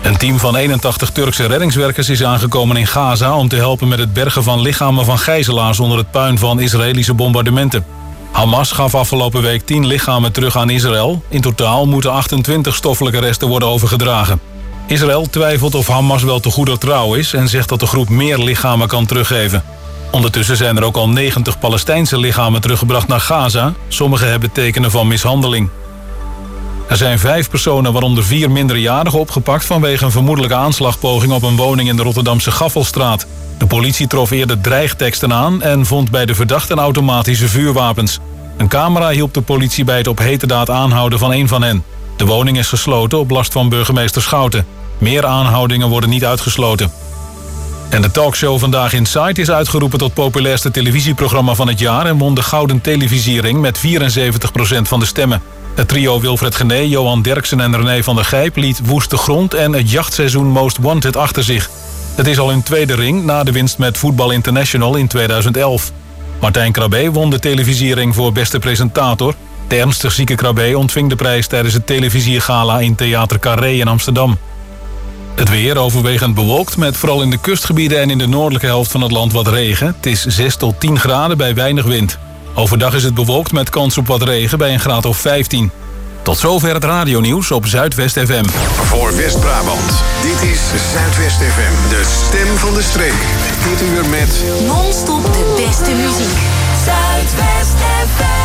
Een team van 81 Turkse reddingswerkers is aangekomen in Gaza om te helpen met het bergen van lichamen van gijzelaars onder het puin van Israëlische bombardementen. Hamas gaf afgelopen week 10 lichamen terug aan Israël. In totaal moeten 28 stoffelijke resten worden overgedragen. Israël twijfelt of Hamas wel te goeder trouw is en zegt dat de groep meer lichamen kan teruggeven. Ondertussen zijn er ook al 90 Palestijnse lichamen teruggebracht naar Gaza. Sommigen hebben tekenen van mishandeling. Er zijn 5 personen, waaronder 4 minderjarigen, opgepakt vanwege een vermoedelijke aanslagpoging op een woning in de Rotterdamse Gaffelstraat. De politie trof eerder dreigteksten aan en vond bij de verdachten automatische vuurwapens. Een camera hielp de politie bij het op heterdaad aanhouden van een van hen. De woning is gesloten op last van burgemeester Schouten. Meer aanhoudingen worden niet uitgesloten. En de talkshow Vandaag Inside is uitgeroepen tot populairste televisieprogramma van het jaar en won de Gouden Televisiering met 74% van de stemmen. Het trio Wilfred Genee, Johan Derksen en René van der Gijp liet Woeste Grond en het jachtseizoen Most Wanted achter zich. Het is al hun tweede ring na de winst met Voetbal International in 2011. Martijn Krabbe won de televisiering voor beste presentator. De ernstig zieke Krabbe ontving de prijs tijdens het televisiegala in Theater Carré in Amsterdam. Het weer overwegend bewolkt met vooral in de kustgebieden en in de noordelijke helft van het land wat regen. Het is 6 tot 10 graden bij weinig wind. Overdag is het bewolkt met kans op wat regen bij een graad of 15. Tot zover het radionieuws op Zuidwest FM. Voor West-Brabant, dit is Zuidwest FM, de stem van de streek. Dit uur met non-stop de beste muziek. Zuidwest FM.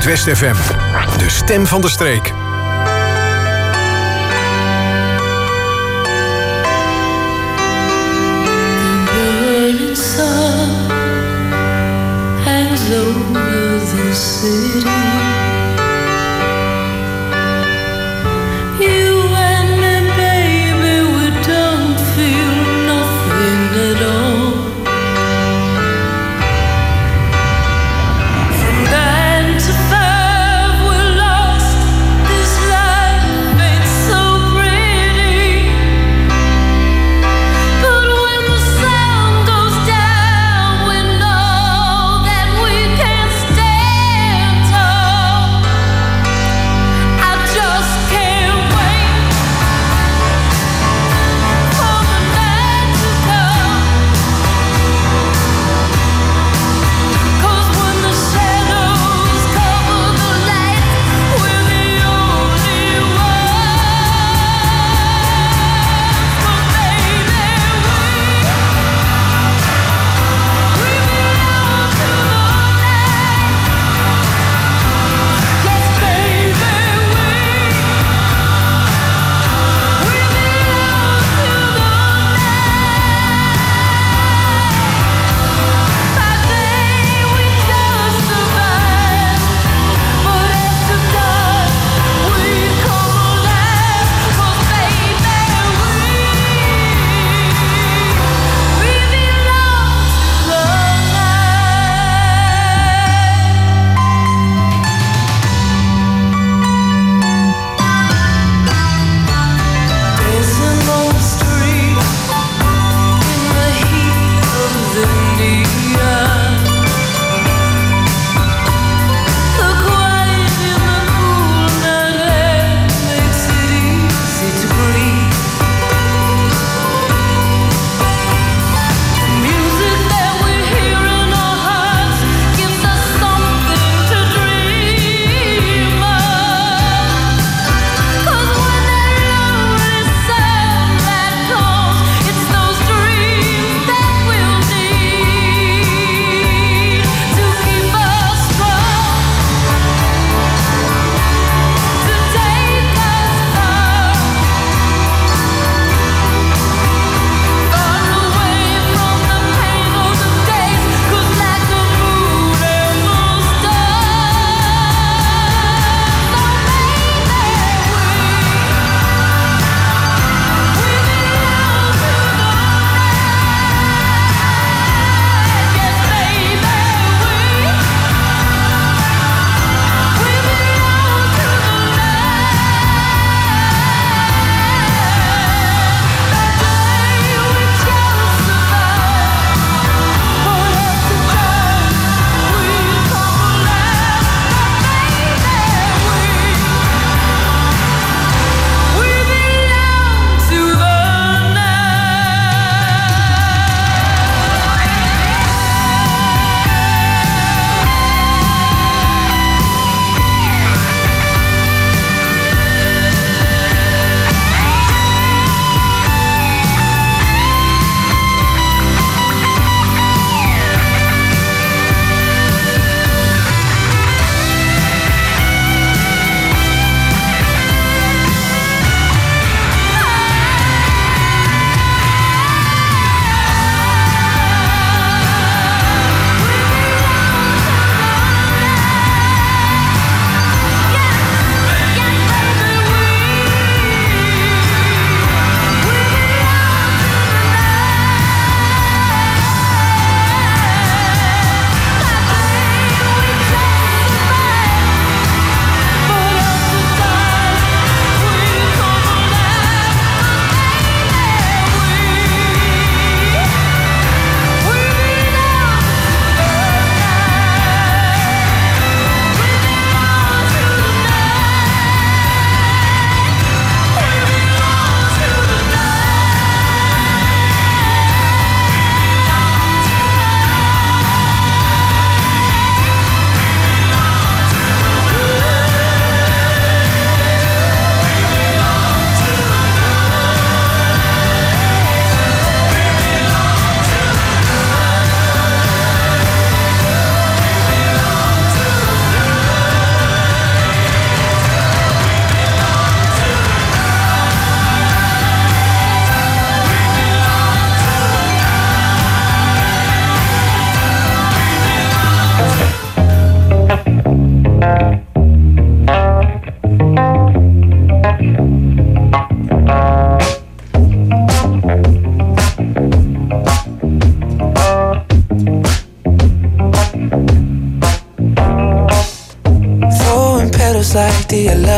Zuidwest FM, de stem van de streek. Over the city, you and me, baby, we don't feel nothing at all. From 9 to 5, we're lost.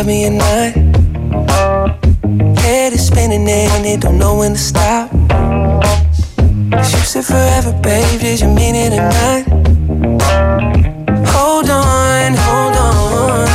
drive me at night. Head is spinning and it don't know when to stop. You said forever, babe, did you mean it or not? Hold on, hold on.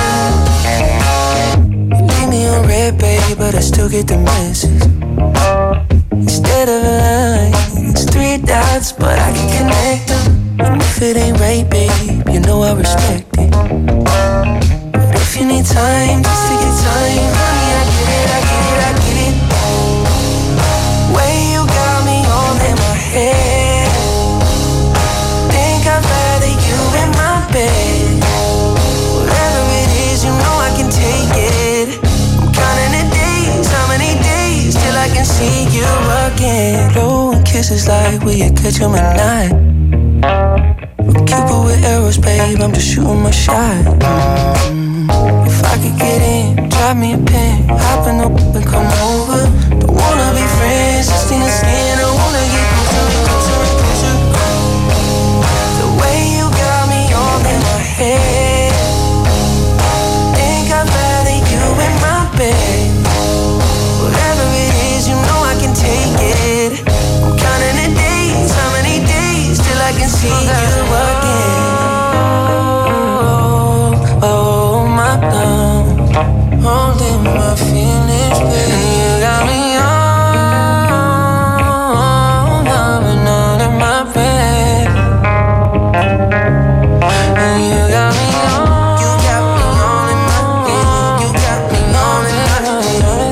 You leave me on red, babe, but I still get the message. Instead of a line, it's 3 dots, but I can connect them. And if it ain't right, babe, you know I respect it. But if you need time, just take your time. Honey, I get it, I get it, I get it. Way you got me all in my head. Think I'd rather you in my bed. Whatever it is, you know I can take it. I'm counting the days, how many days till I can see you again. Blowing kisses like we could catch 'em at night. Cupid with arrows, babe, I'm just shooting my shot. If I could get in, drop me a pin, hop in the and come over. Don't wanna be friends, just skin to skin. I wanna get closer, closer, closer. The way you got me all in my head. Think I'd rather you in my bed. Whatever it is, you know I can take it. I'm counting the days, how many days till I can see you again. Oh my love, holding my feelings, baby. You got me on, loving all in my bed. And you got me on, you got me on in my bed. You got me on in my bed.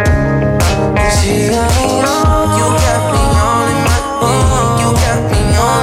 You got me on, you got me on in my bed. You got me on.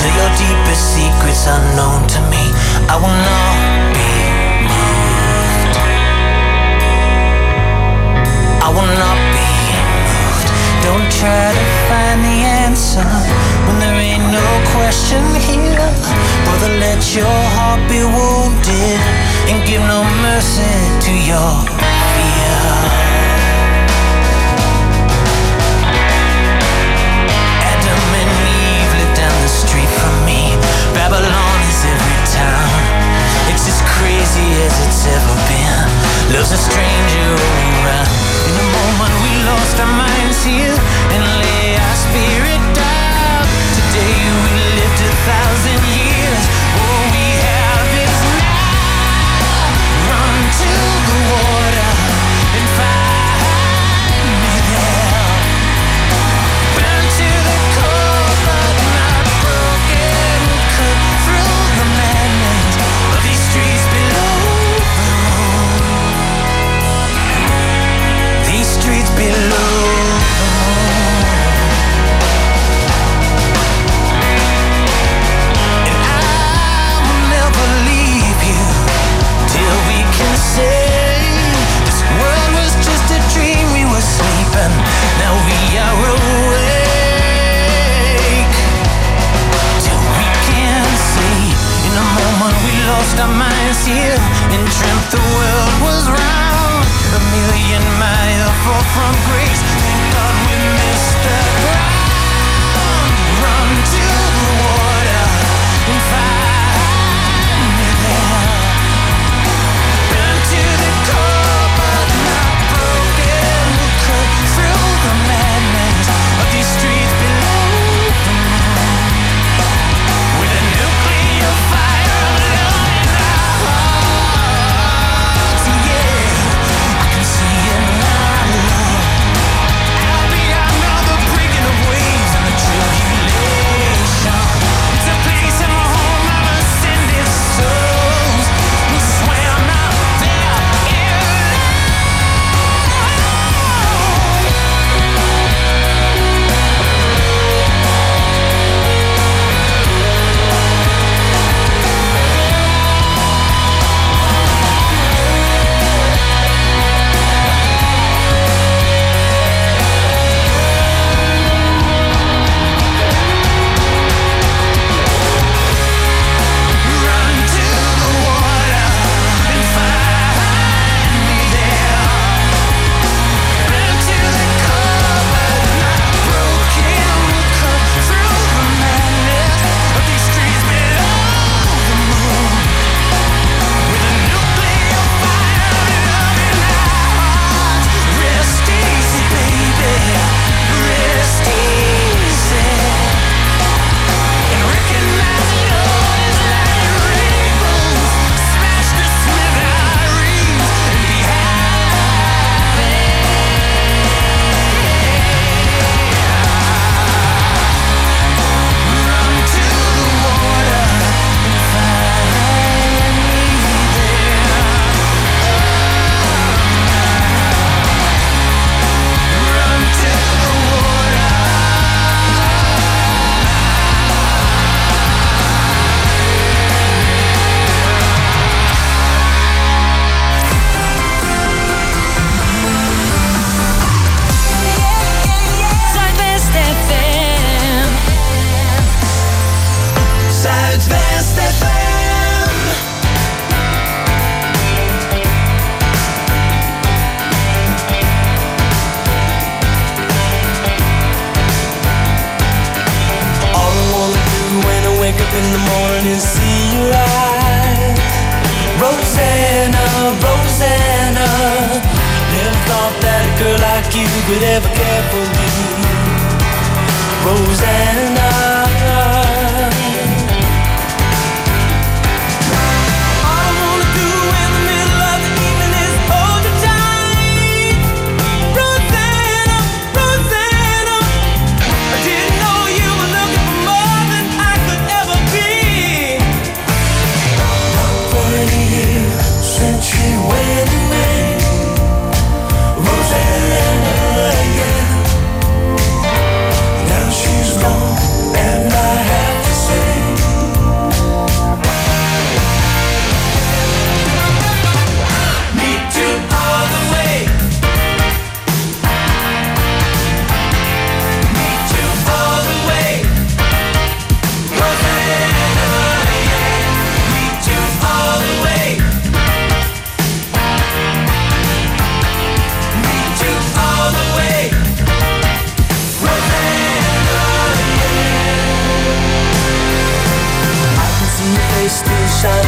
till your deepest secrets unknown to me. I will not be moved. I will not be moved. Don't try to find the answer when there ain't no question here. Brother, let your heart be wounded and give no mercy to your fear. Adam and Eve lived down the street from me. Babylon is every town. It's as crazy as it's ever been. Love's a stranger all around. In a moment we lost our minds here and lay our spirit down. Today we lived 1,000 years. All we have is now. Run to the water and find me there. Burn to the core but not broken. Cut through the madness of these streets below the moon. These streets below the moon. And I will never leave you till we can say this world was just a dream. We were sleeping, now we are awake. Till we can say in a moment we lost our minds here and dreamt the world was round. 1,000,000 miles fall from grace. Thank God we missed the ground. Run to the water and find me there. Burn to the core but not broken. Cut through the madness of these streets below the moon. With a nuclear fire of love in our hearts. Yeah, I can see it now, love. Out beyond all the breaking of waves and the tribulation. It's a place in the home of ascended souls who swam out there in run to the water and find me there. Burn to the core but not broken. Cut through the madness of these streets below the moon. With a nuclear fire of love in our hearts. Rest easy, baby. Rest easy. And recognize love is like rainbows. Smash the smithereens and be happy. Run to the water and find me there. Run to the water. Zuidwest FM. Zuidwest FM. All I wanna do when I wake up in the morning is see you rise. Rosanna, Rosanna. Never thought that a girl like you could ever care for me. Rosanna. All I wanna do in the middle of the evening is hold you tight. Rosanna, Rosanna. I didn't know you were looking for more than I could ever be. Not for a year since she went away. Rosanna, yeah. Now she's gone.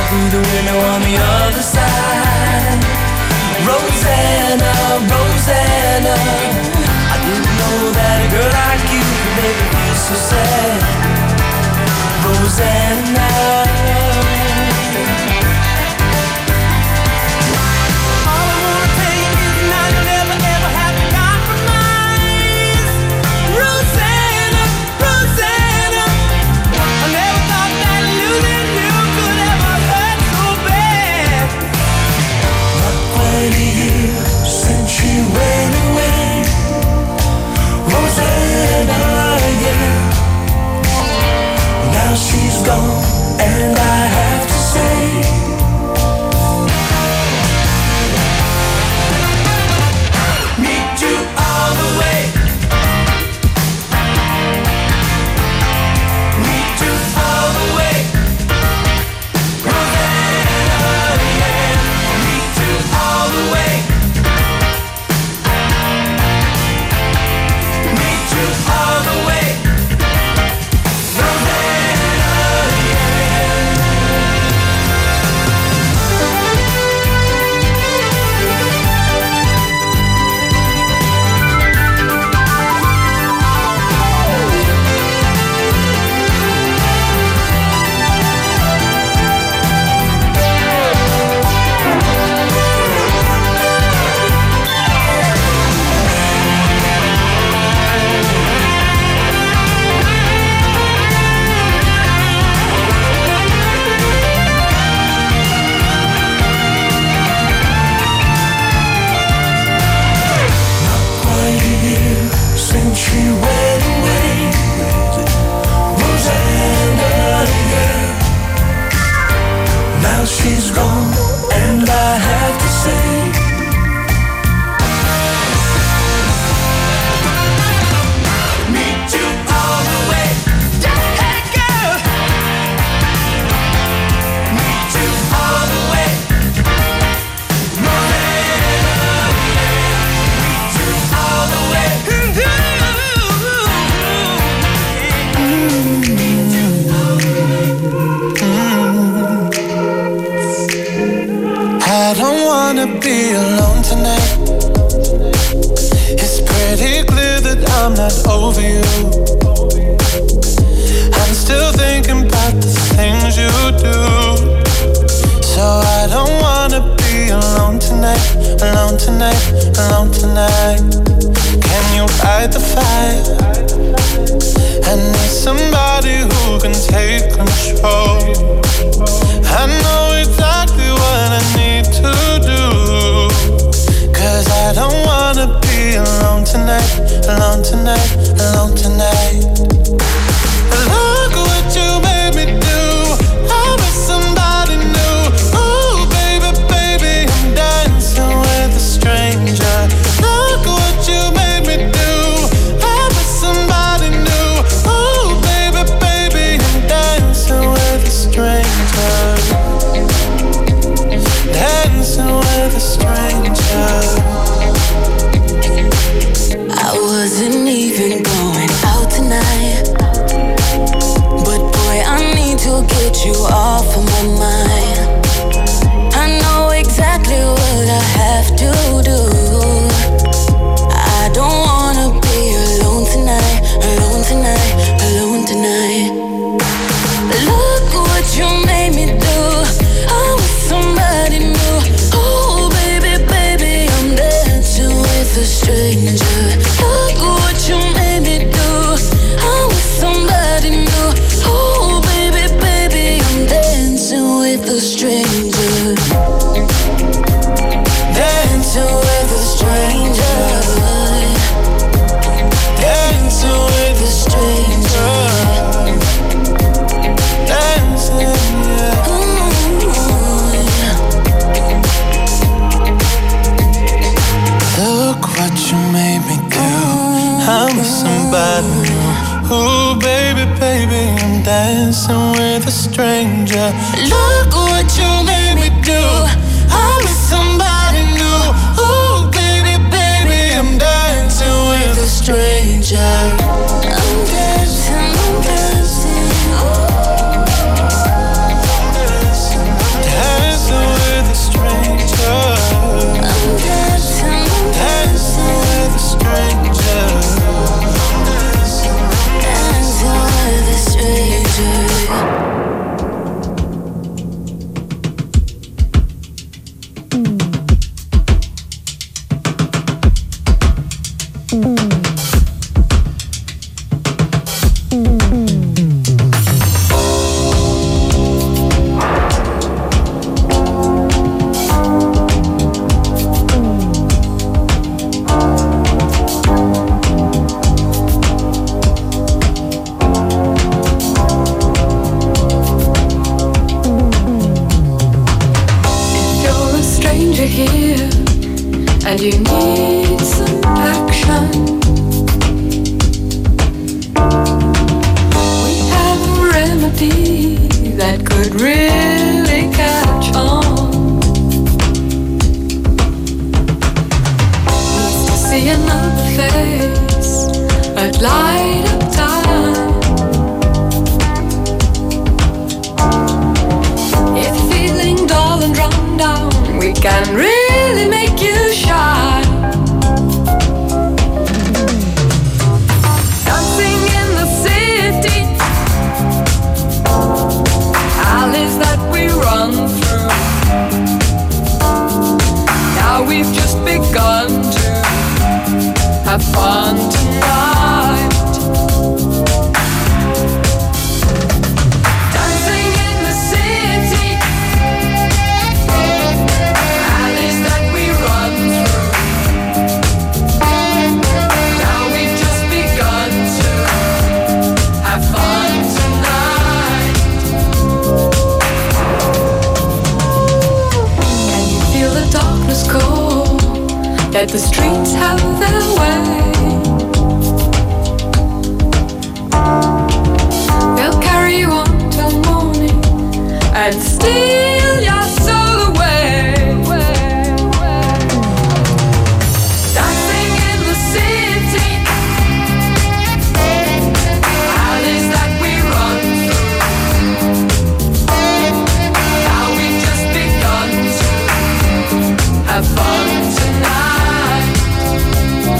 through the window on the other side. Rosanna, Rosanna, I didn't know that a girl like you could make me feel so sad. Rosanna, all I wanna tell you is now you'll never ever have to compromise. Rosanna, Rosanna, I never thought that losing you could ever hurt so bad. Not quite a year since she went away. Rosanna, yeah. Now she's gone, and I have to say, meet you all the way. Meet you all the way. Rosanna, yeah. Meet you all the way. Meet you all the way. She's gone, and I have to say, meet you all the way. Hey girl, meet you all the way. Rosanna, meet you all the way. I don't wanna be alone tonight. It's pretty clear that I'm not over you. I'm still thinking about the things you do. So I don't wanna be alone tonight, alone tonight, alone tonight. Can you fight the fire? I need somebody who can take control. I know exactly what I need to do, 'cause I don't wanna be alone tonight, alone tonight, alone tonight. Look what you made me do. I'm with somebody new. Ooh, baby, baby, I'm dancing with a stranger. Look what you made me do. I'm with somebody new. Ooh, baby, baby, I'm dancing with a stranger. Dancing with a stranger. I wasn't even going out tonight, but boy, I need to get you off of my mind. I know exactly what I have to do. I don't wanna be alone tonight, alone tonight, alone tonight. Look what you made me do. I'm with somebody new. Oh, baby, baby, I'm dancing with a stranger. Look what you made me do. I'm with somebody new. Oh, baby, baby, I'm dancing with a stranger. Dancing with a stranger. Dancing with a stranger. Dancing, yeah. look what you made me do. I'm with somebody new. Ooh, baby, baby, I'm dancing with a stranger. Look what you made me do. I'm with somebody new. Ooh, baby, baby, I'm dancing with a stranger. I'm dancing, I'm dancing. and you need some action. We have a remedy that could really catch on. Needs to see another face at light up time. If you're feeling dull and run down, we can really make you shine. Dancing in the city, alleys that we run through. Now we've just begun to have fun tonight. Dancing in the city, alleys that we run through. Now we've just begun to have fun tonight. Can you feel the darkness call? Let the streets have their way. They'll carry you on till morning and steal your soul away. Dancing in the city, alleys that we run through. Now we've just begun to have fun tonight.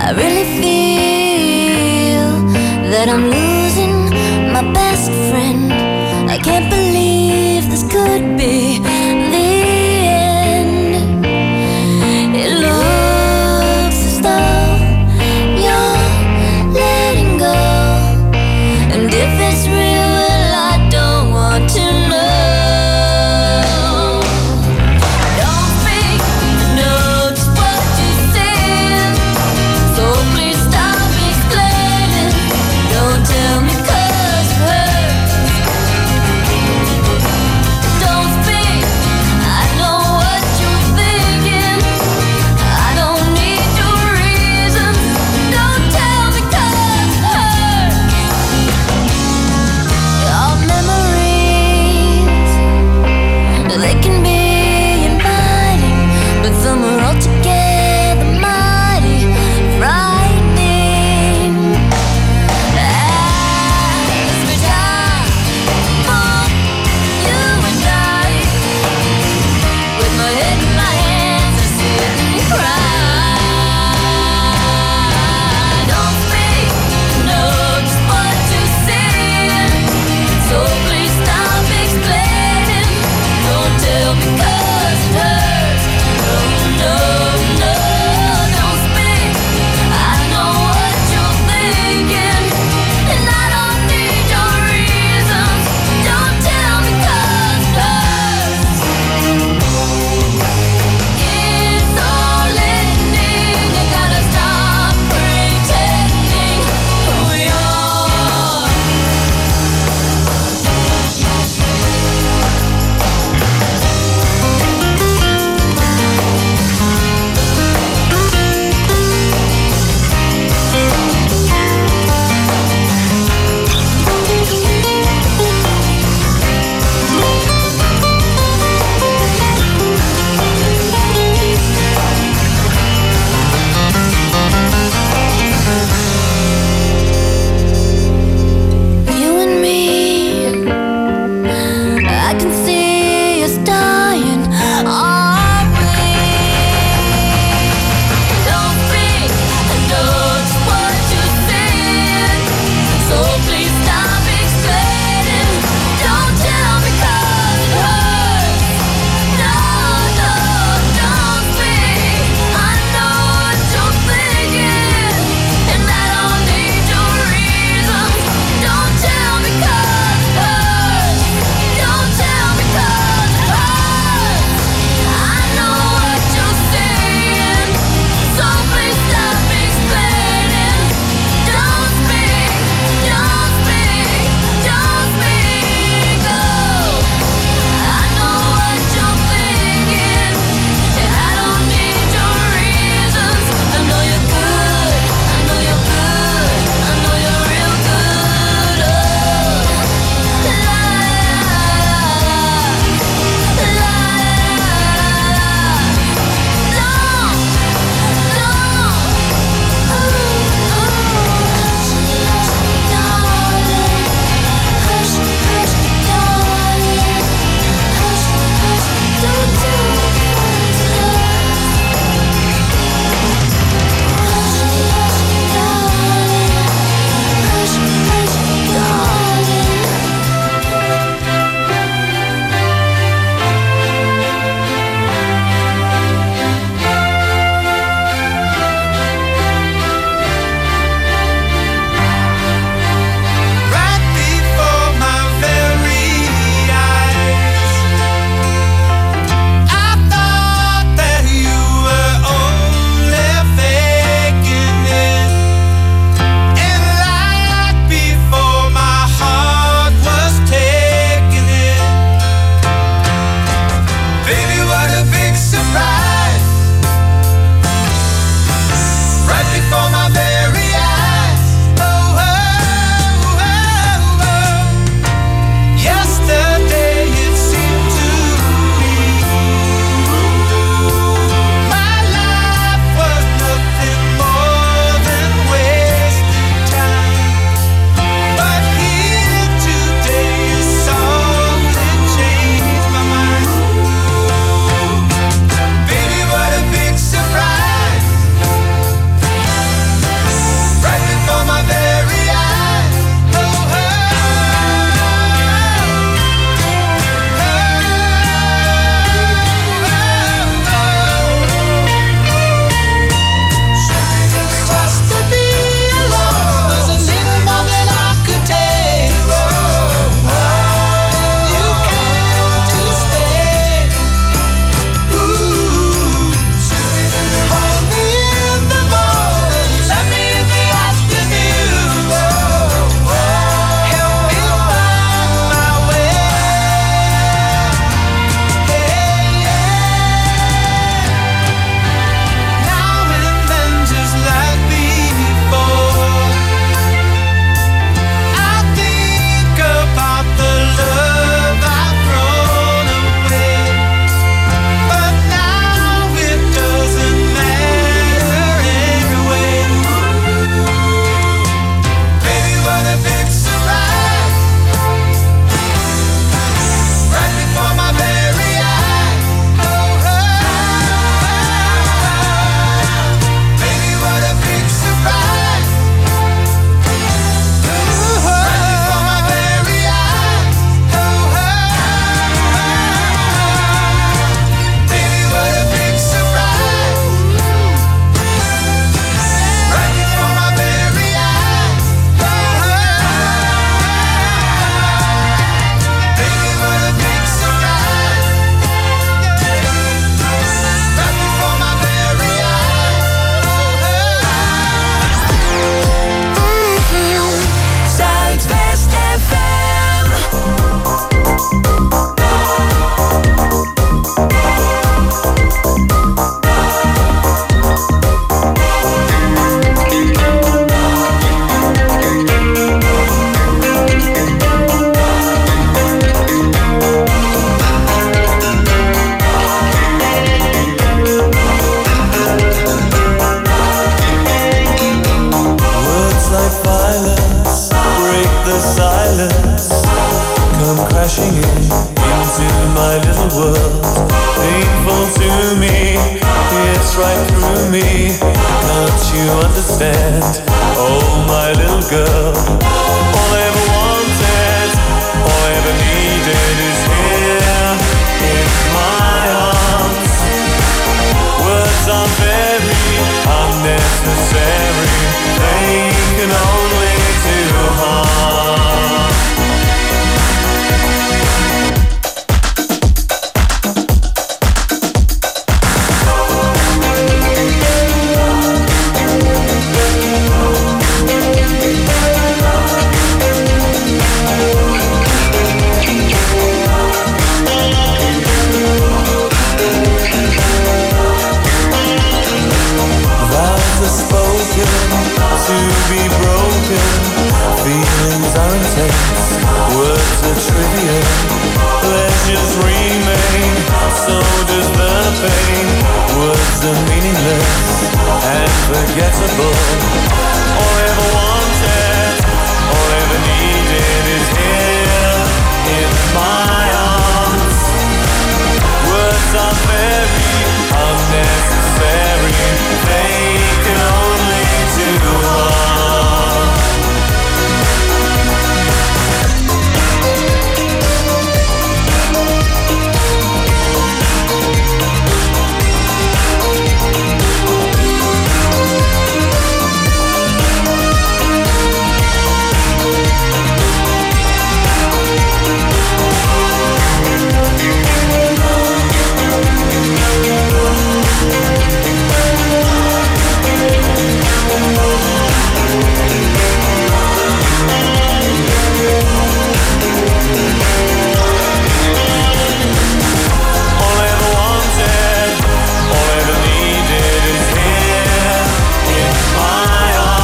I really feel that I'm losing my best friend. I can't believe this could be the end. It looks as though you're letting go, and if it's real, well, I don't want to know. Don't speak, I know just what you said, so please stop explaining. Don't tell me 'cause it hurts. Don't speak, crashing into my little world. Painful to me, it's right through me. Can't you understand? Oh, my little girl. All I ever wanted, all I ever needed is here in my arms. Words are very unnecessary. They can only do harm. To be broken, feelings are intense, words are trivial, pleasures remain, so does the pain. Words are meaningless and forgettable.